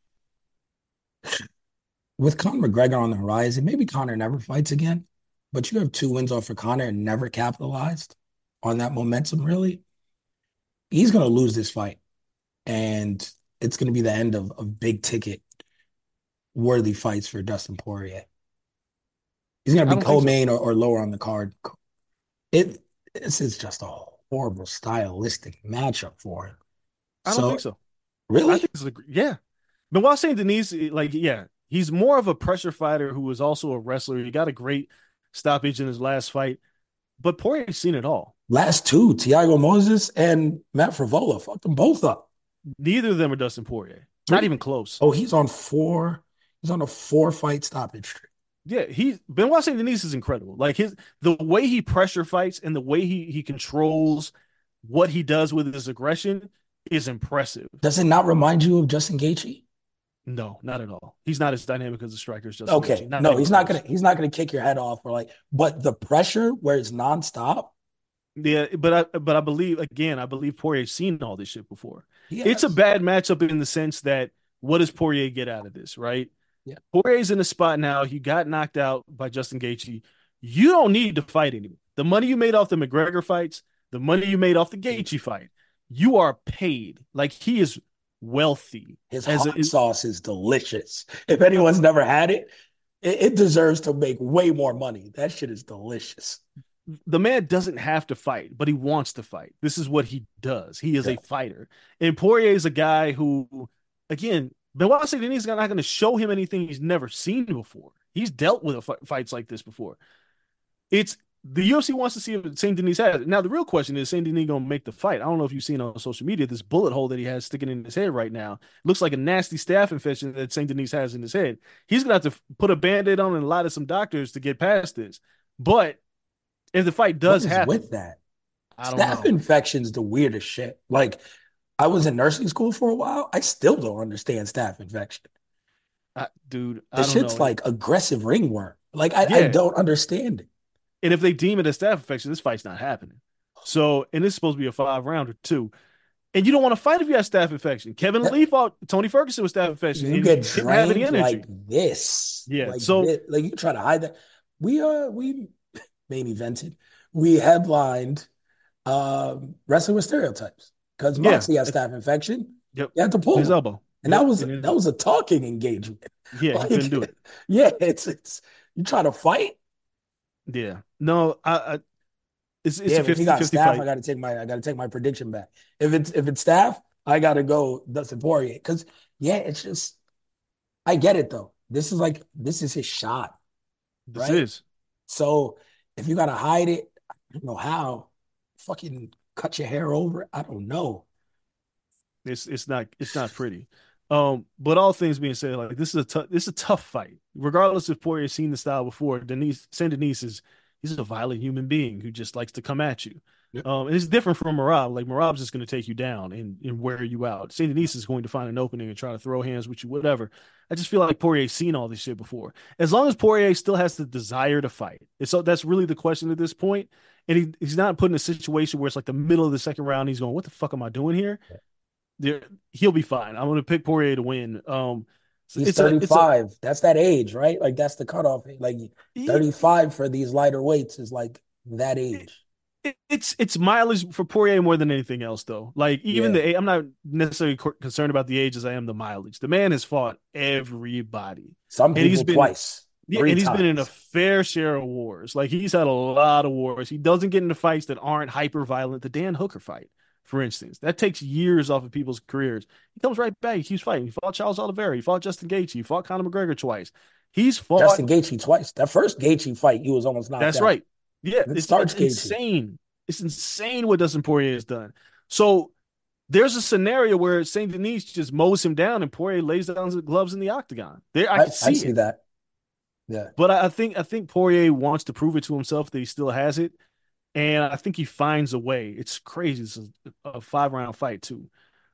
With Conor McGregor on the horizon, maybe Conor never fights again, but you have two wins off for Conor and never capitalized on that momentum, really. He's going to lose this fight. And it's going to be the end of, of big ticket worthy fights for Dustin Poirier. He's going to be co-main so. or, or lower on the card. It This is just a horrible stylistic matchup for him. I don't so, think so. Really? I think it's a, yeah. But while saying Denise, like, yeah, he's more of a pressure fighter who is also a wrestler. He got a great stoppage in his last fight. But Poirier's seen it all. Last two, Thiago Moses and Matt Frevola, fucked them both up. Neither of them are Dustin Poirier. Not even close. Oh, he's on four. He's on a four-fight stoppage streak. Yeah, he Benoit Saint Denis is incredible. Like his the way he pressure fights and the way he he controls what he does with his aggression is impressive. Does it not remind you of Justin Gaethje? No, not at all. He's not as dynamic as the striker as Justin Okay, Gaethje. Not no, he's not gonna he's not gonna kick your head off or like. But the pressure where it's nonstop. Yeah, but I but I believe again, I believe Poirier's seen all this shit before. Yes. It's a bad matchup in the sense that what does Poirier get out of this, right? Yeah. Poirier's in a spot now. He got knocked out by Justin Gaethje. You don't need to fight anymore. The money you made off the McGregor fights, the money you made off the Gaethje fight, you are paid. Like, he is wealthy. His as hot a, sauce is delicious. If anyone's never had it, it, it deserves to make way more money. That shit is delicious. The man doesn't have to fight, but he wants to fight. This is what he does. He is Yeah. a fighter. And Poirier is a guy who, again, Benoit Saint Denis is not going to show him anything he's never seen before. He's dealt with a, fights like this before. It's the U F C wants to see if Saint Denis has it. Now, the real question is, Saint Denis going to make the fight? I don't know if you've seen on social media this bullet hole that he has sticking in his head right now. Looks like a nasty staph infection that Saint Denis has in his head. He's going to have to put a Band-Aid on and lie to some doctors to get past this. But if the fight does What is happen, with that? I don't Staph know. infection's the weirdest shit. Like, I was in nursing school for a while. I still don't understand staph infection. I, dude, The I don't shit's know. like aggressive ringworm. Like, I, Yeah. I don't understand it. And if they deem it a staph infection, this fight's not happening. So, and this is supposed to be a five rounder too. And you don't want to fight if you have staph infection. Kevin That- Lee fought Tony Ferguson with staph infection. You and get he didn't have any drained energy. like this. Yeah, Like, so- thi- like you try to hide that. We uh we main evented. We headlined um Wrestling with Stereotypes because Yeah. Moxley has staph infection. Yep. You had to pull His him. elbow. And Yep. that was And then- that was a talking engagement. yeah, Like, he couldn't do it. Yeah, it's it's you try to fight. Yeah. No, I, I it's it's Yeah, a but if fifty you got fifty staph, fight. I gotta take my I gotta take my prediction back. If it's if it's staph, I gotta go Dustin Poirier. Because yeah, it's just I get it though. This is like this is his shot. This right? is. So if you gotta hide it, I don't know how. Fucking cut your hair over it. I don't know. It's it's not it's not pretty. Um, but all things being said, like this is a tough this is a tough fight. Regardless if Poirier's seen the style before, Denise Saint Denis is he's a violent human being who just likes to come at you. Yep. Um, and it's different from Marab. Like Marab's just going to take you down and, and wear you out. Saint Denis is going to find an opening and try to throw hands with you, whatever. I just feel like Poirier's seen all this shit before. As long as Poirier still has the desire to fight, and so that's really the question at this point. And he, he's not put in a situation where it's like the middle of the second round. He's going, "What the fuck am I doing here?" There, he'll be fine. I'm going to pick Poirier to win. Um, He's it's a- it's a- thirty-five. That's that age, right? Like that's the cutoff. Like thirty-five for these lighter weights is like that age. It, it's it's mileage for Poirier more than anything else, though. Like even Yeah. the age, I'm not necessarily co- concerned about the age as I am the mileage. The man has fought everybody. Some And people he's been- twice. Yeah, three and he's been in a times. fair share of wars. Like he's had a lot of wars. He doesn't get into fights that aren't hyper violent. The Dan Hooker fight, for instance, that takes years off of people's careers. He comes right back. He keeps fighting. He fought Charles Oliveira. He fought Justin Gaethje. He fought Conor McGregor twice. He's fought. Justin Gaethje twice. That first Gaethje fight, he was almost knocked That's out. right. Yeah, It it's, starts it's Gaethje. insane. It's insane what Dustin Poirier has done. So there's a scenario where Saint Denis just mows him down and Poirier lays down his gloves in the octagon. There, I, I, can see, I see it. that. Yeah. But I, I think I think Poirier wants to prove it to himself that he still has it, and I think he finds a way. It's crazy. It's a, a five round fight too.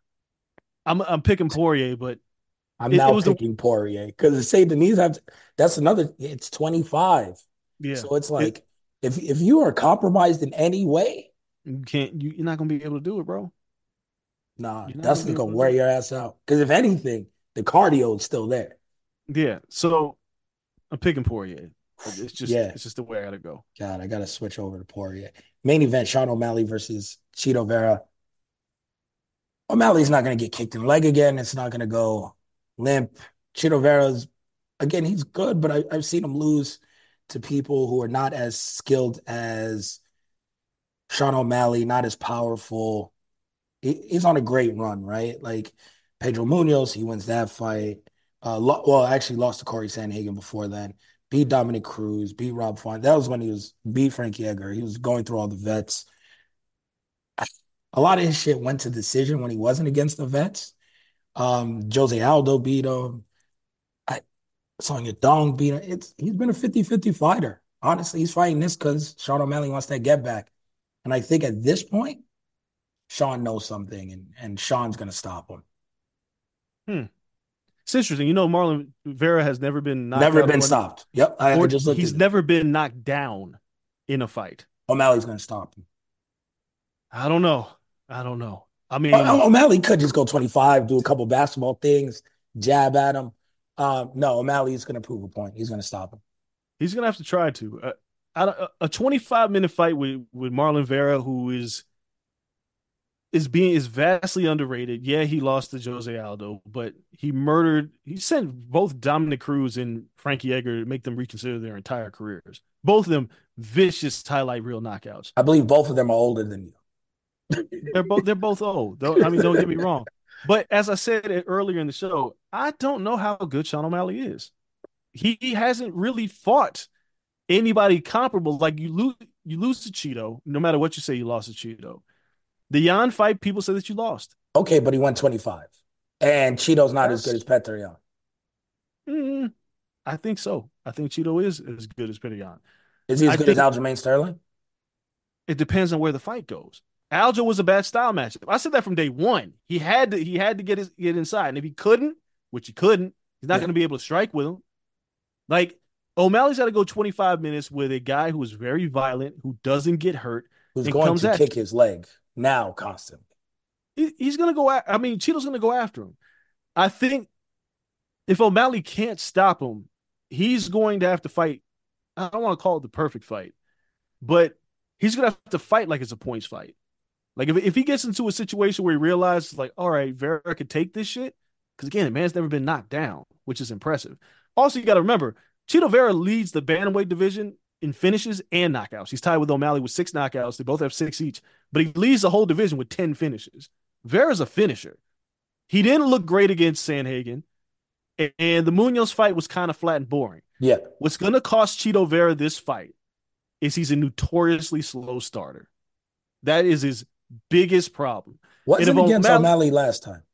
I'm I'm picking Poirier, but I'm It- now it was the- picking Poirier because the Saint Denis have that's another. It's twenty-five. yeah, So it's like if if you are compromised in any way, you can't. You, you're not gonna be able to do it, bro. nah, You're not Dustin's gonna be gonna able to wear do it. your ass out. Because if anything, the cardio is still there. Yeah, so I'm picking Poirier. It's just Yeah. it's just the way I gotta go. God, I gotta switch over to Poirier. Main event: Sean O'Malley versus Cheeto Vera. O'Malley's not gonna get kicked in the leg again. It's not gonna go limp. Cheeto Vera's again, he's good, but I, I've seen him lose to people who are not as skilled as Sean O'Malley, not as powerful. He, he's on a great run, right? Like Pedro Munoz, he wins that fight. Uh, lo- well, actually lost to Corey Sandhagen before then. Beat Dominic Cruz, beat Rob Font. That was when he was beat Frankie Edgar. He was going through all the vets. A lot of his shit went to decision when he wasn't against the vets. Um, Jose Aldo beat him. I Sonya Dong beat him. It's he's been a fifty-fifty fighter. Honestly, he's fighting this because Sean O'Malley wants that get back. And I think at this point, Sean knows something, and, and Sean's gonna stop him. It's interesting. You know, Marlon Vera has never been knocked Never out been or- stopped. Yep, I, I or just looked. he's at it. never been knocked down in a fight. O'Malley's gonna stop him. I don't know. I don't know. I mean, O- O'Malley could just go twenty-five, do a couple basketball things, jab at him. Um, no, O'Malley's going to prove a point. He's going to stop him. he's gonna have to try to. Uh, I don't- a twenty-five minute fight with with Marlon Vera, who is is being is vastly underrated. Yeah, he lost to Jose Aldo, but he murdered. He sent both Dominic Cruz and Frankie Edgar to make them reconsider their entire careers. Both of them vicious highlight reel knockouts. I believe both of them are older than you. They're both they're both old. Though I mean, don't get me wrong. But as I said earlier in the show, I don't know how good Sean O'Malley is. He, he hasn't really fought anybody comparable. Like you lose you lose to Cheeto, no matter what you say, you lost to Cheeto. The Yan fight, people say that you lost. Okay, but he won twenty-five. And Cheeto's not That's, as good as Petr Yan. Mm, I think so. I think Cheeto is as good as Petr Yan. Is he as I good think as Aljamain Sterling? It depends on where the fight goes. Aljo was a bad style matchup. I said that from day one. He had to he had to get his get inside. And if he couldn't, which he couldn't, he's not yeah. going to be able to strike with him. Like O'Malley's got to go twenty-five minutes with a guy who is very violent, who doesn't get hurt, who's going to kick his leg now constantly. He, he's going to go. I mean, Cheeto's going to go after him. I think if O'Malley can't stop him, he's going to have to fight. I don't want to call it the perfect fight, but he's going to have to fight like it's a points fight. Like if if he gets into a situation where he realizes, like, all right, Vera could take this shit, because again, the man's never been knocked down, which is impressive. Also, you got to remember, Chito Vera leads the bantamweight division in finishes and knockouts. He's tied with O'Malley with six knockouts. They both have six each, but he leads the whole division with ten finishes. Vera's a finisher. He didn't look great against Sandhagen, and the Munoz fight was kind of flat and boring. Yeah. What's going to cost Chito Vera this fight is he's a notoriously slow starter. That is his biggest problem. Wasn't against O'Malley, O'Malley last time?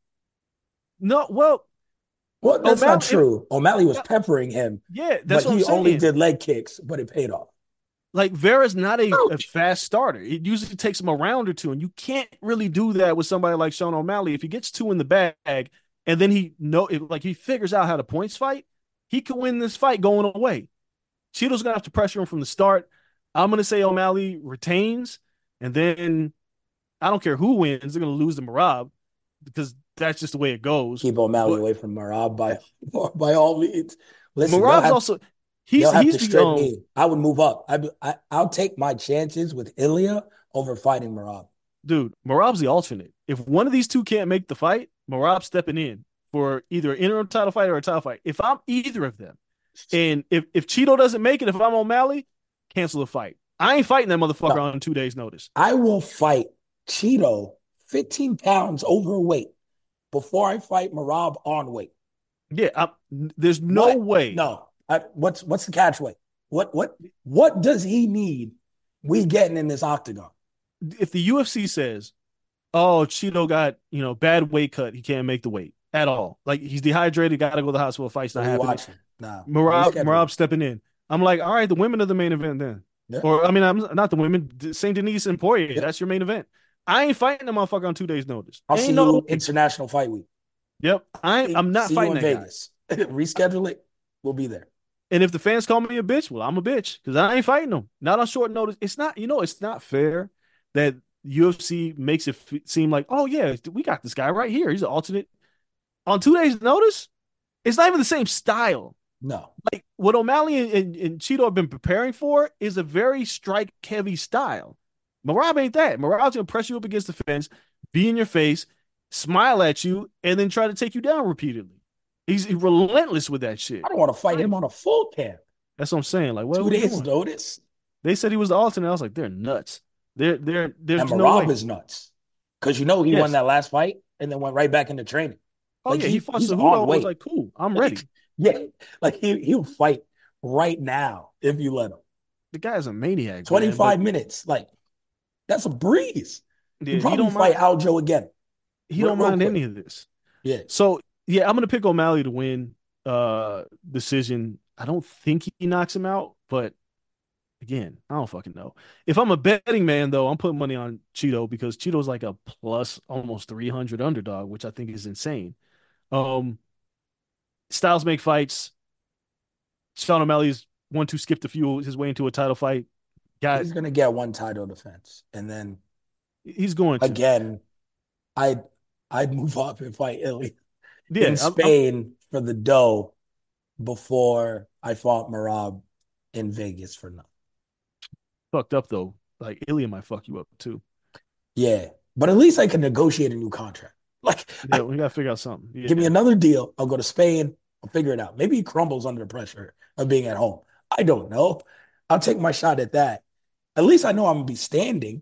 No, well, well, that's O'Malley, not true. O'Malley was peppering him. Yeah, that's but what he I'm saying. only did leg kicks, but it paid off. Like Vera's not a, a fast starter. It usually takes him a round or two, and you can't really do that with somebody like Sean O'Malley. If he gets two in the bag, and then he know it, like he figures out how to points fight, he could win this fight going away. Cheeto's gonna have to pressure him from the start. I'm gonna say O'Malley retains, and then I don't care who wins, they're gonna lose to Merab because that's just the way it goes. Keep O'Malley but, away from Merab by by all means. Listen, Merab's have, also he's have he's to strip me. I would move up. I, I I'll take my chances with Ilya over fighting Merab. Dude, Merab's the alternate. If one of these two can't make the fight, Merab's stepping in for either an interim title fight or a title fight. If I'm either of them, and if if Cheeto doesn't make it, if I'm O'Malley, cancel the fight. I ain't fighting that motherfucker no. on two days' notice. I will fight Cheeto fifteen pounds overweight before I fight Merab on weight. Yeah, I, there's no what? way. No, I, what's what's the catch weight? What what what does he need? We getting in this octagon. If the U F C says, "Oh, Cheeto got you know bad weight cut, he can't make the weight at all. Like he's dehydrated, got to go to the hospital. Fight's not happening." Watching. Nah, Merab, Merab stepping in. I'm like, all right, the women are the main event then. Yeah. Or I mean, I'm not the women. Saint Denis and Poirier. Yeah. That's your main event. I ain't fighting the motherfucker on two days' notice. I'll ain't see no you International Fight Week. Yep, I ain't, I'm not see fighting you in that Vegas. Reschedule it. We'll be there. And if the fans call me a bitch, well, I'm a bitch because I ain't fighting them. Not on short notice. It's not. You know, it's not fair that U F C makes it f- seem like, oh yeah, we got this guy right here. He's an alternate on two days' notice. It's not even the same style. No. Like what O'Malley and, and, and Cheeto have been preparing for is a very strike heavy style. Merab ain't that. Merab's gonna press you up against the fence, be in your face, smile at you, and then try to take you down repeatedly. He's, he's relentless with that shit. I don't want to fight him on a full camp. That's what I'm saying. Like, what two days notice. They said he was the alternate. I was like, they're nuts. They're they're there's and no Merab way. is nuts because you know he yes. won that last fight and then went right back into training. Oh like yeah, he, he fought Cejudo. I was like, cool, I'm ready. Yeah, like he he'll fight right now if you let him. The guy's a maniac. twenty-five man, minutes, like that's a breeze. Yeah, he probably he fight mind, Aljo again. He real, don't mind any of this. Yeah. So yeah, I'm gonna pick O'Malley to win uh decision. I don't think he knocks him out, but again, I don't fucking know. If I'm a betting man, though, I'm putting money on Cheeto because Cheeto's like a plus almost three hundred underdog, which I think is insane. Um. Styles make fights. Sean O'Malley's one two skipped a few his way into a title fight. Got he's gonna get one title defense, and then he's going to. again. I'd I'd move up and fight Ilya yeah, in I'm, Spain I'm, for the dough before I fought Merab in Vegas for nothing. Fucked up though. Like Ilya might fuck you up too. Yeah, but at least I can negotiate a new contract. Like, yeah, I, we got to figure out something. Yeah. give me another deal. I'll go to Spain. I'll figure it out. Maybe he crumbles under the pressure of being at home. I don't know. I'll take my shot at that. At least I know I'm going to be standing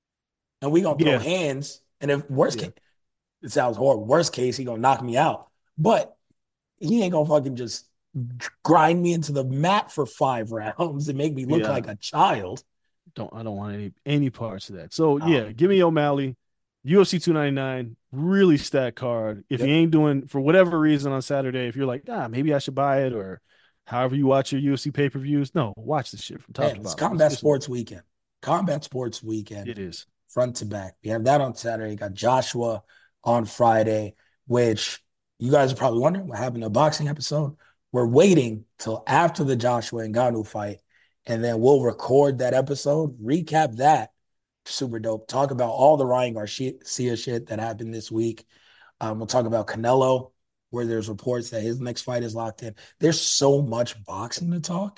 and we going to Yeah. throw hands. And if worst Yeah. case, it sounds horrible. Worst case, he going to knock me out. But he ain't going to fucking just grind me into the mat for five rounds and make me look Yeah. like a child. Don't I don't want any any parts of that. So Oh. yeah, give me O'Malley, U F C two ninety-nine, really stacked card. If Yep. you ain't doing for whatever reason on Saturday, if you're like, ah, maybe I should buy it, or however you watch your U F C pay per views, no, watch this shit from top Man, to it's bottom. Combat It's- Sports Weekend. Combat Sports Weekend. It is. Front to back. We have that on Saturday. Got Joshua on Friday, which you guys are probably wondering what happened to a boxing episode. We're waiting till after the Joshua and Ngannou fight, and then we'll record that episode, recap that. Super dope. Talk about all the Ryan Garcia shit that happened this week. Um, we'll talk about Canelo, where there's reports that his next fight is locked in. There's so much boxing to talk.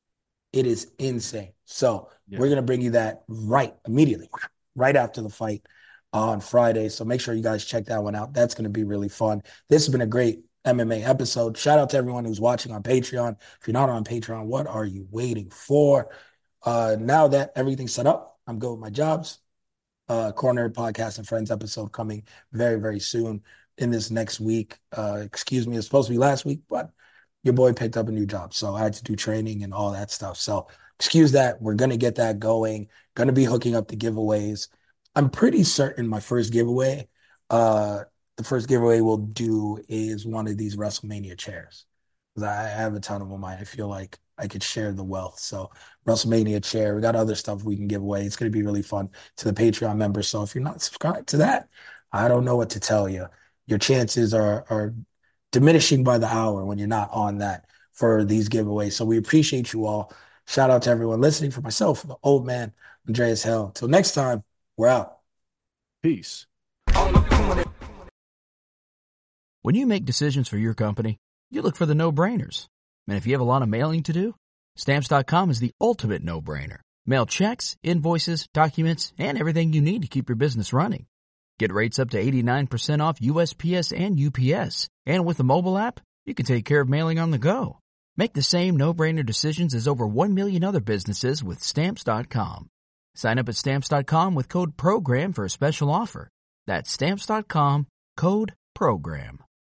It is insane. So Yeah. we're going to bring you that right immediately, right after the fight on Friday. So make sure you guys check that one out. That's going to be really fun. This has been a great M M A episode. Shout out to everyone who's watching on Patreon. If you're not on Patreon, what are you waiting for? Uh, now that everything's set up, I'm good with my jobs. Uh, Corner Podcast and Friends episode coming very, very soon in this next week. Uh, excuse me, it's supposed to be last week, but your boy picked up a new job. So I had to do training and all that stuff. So excuse that. We're going to get that going. Going to be hooking up the giveaways. I'm pretty certain my first giveaway, uh, the first giveaway we'll do is one of these WrestleMania chairs. Because I have a ton of them. I feel like I could share the wealth. So WrestleMania chair. We got other stuff we can give away. It's going to be really fun to the Patreon members. So if you're not subscribed to that, I don't know what to tell you. Your chances are are diminishing by the hour when you're not on that for these giveaways. So we appreciate you all. Shout out to everyone listening. For myself, the old man, Andreas Hell. Till next time, we're out. Peace. When you make decisions for your company, you look for the no-brainers. And if you have a lot of mailing to do, Stamps dot com is the ultimate no-brainer. Mail checks, invoices, documents, and everything you need to keep your business running. Get rates up to eighty-nine percent off U S P S and U P S. And with the mobile app, you can take care of mailing on the go. Make the same no-brainer decisions as over one million other businesses with Stamps dot com. Sign up at Stamps dot com with code PROGRAM for a special offer. That's Stamps dot com, code PROGRAM.